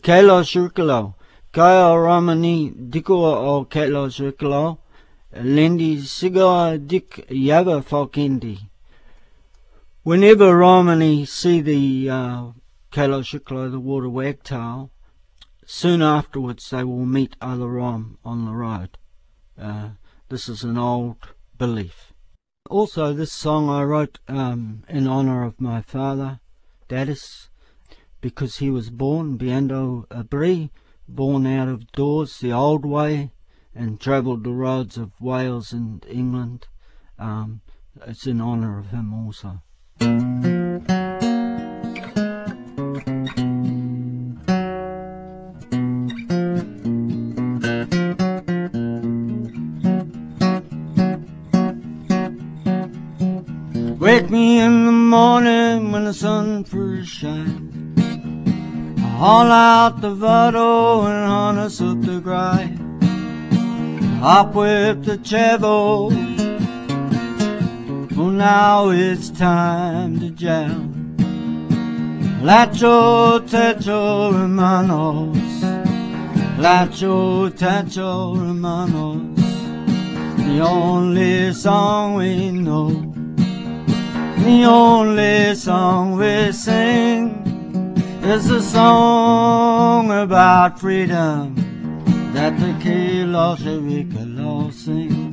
Kalos Rikalo, Kaya Ramani Dikua o Kalos Rikalo, Lendi Siga Dik Yaga Falkendi. Whenever Romani see the Kalos Rikalo, the water wagtail, soon afterwards they will meet other Rom on the road. This is an old belief. Also, this song I wrote in honour of my father, Dadis, because he was born, Biendo Abri, born out of doors the old way and travelled the roads of Wales and England. It's in honour of him also. Wake me in the morning when the sun first shines. Haul out the vado and harness up the grind. Hop with the chevo. Well, now it's time to jam. Lacho, techo, hermanos. Lacho, techo, hermanos. The only song we know. The only song we sing is a song about freedom that the Kalos Rikalo sing.